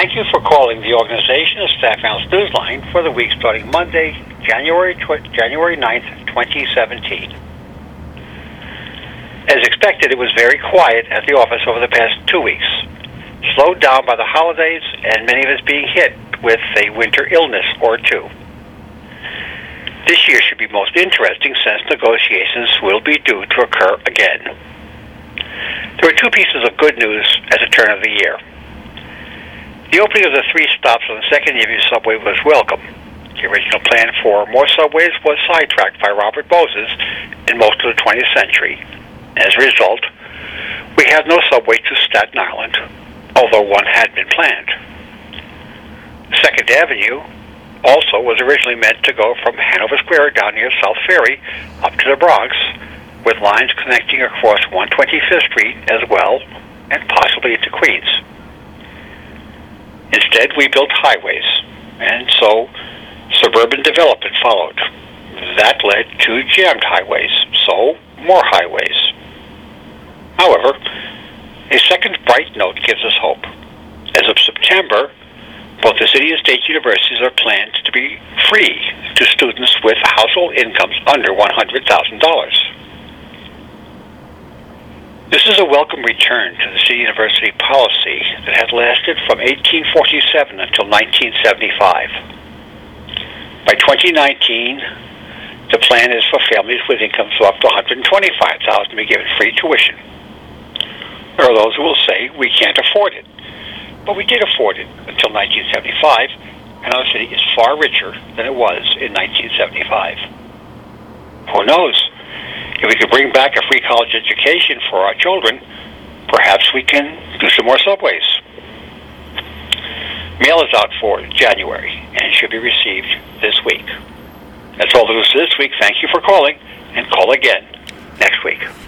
Thank you for calling the Organization of Staff Analysts Newsline for the week starting Monday, January 9th, 2017. As expected, it was very quiet at the office over the past 2 weeks, slowed down by the holidays and many of us being hit with a winter illness or two. This year should be most interesting since negotiations will be due to occur again. There are two pieces of good news at the turn of the year. The opening of the 3 stops on the Second Avenue subway was welcome. The original plan for more subways was sidetracked by Robert Moses in most of the 20th century. As a result, we have no subway to Staten Island, although one had been planned. Second Avenue also was originally meant to go from Hanover Square down near South Ferry up to the Bronx, with lines connecting across 125th Street as well, and possibly into Queens. Instead, we built highways, and so suburban development followed. That led to jammed highways, so more highways. However, a second bright note gives us hope. As of September, both the city and state universities are planned to be free to students with household incomes under $100,000. This is a welcome return to the city university policy that had lasted from 1847 until 1975. By 2019, the plan is for families with incomes of up to $125,000 to be given free tuition. There are those who will say we can't afford it, but we did afford it until 1975, and our city is far richer than it was in 1975. Who knows? If we could bring back a free college education for our children, perhaps we can do some more subways. Mail is out for January and should be received this week. That's all there is this week. Thank you for calling, and call again next week.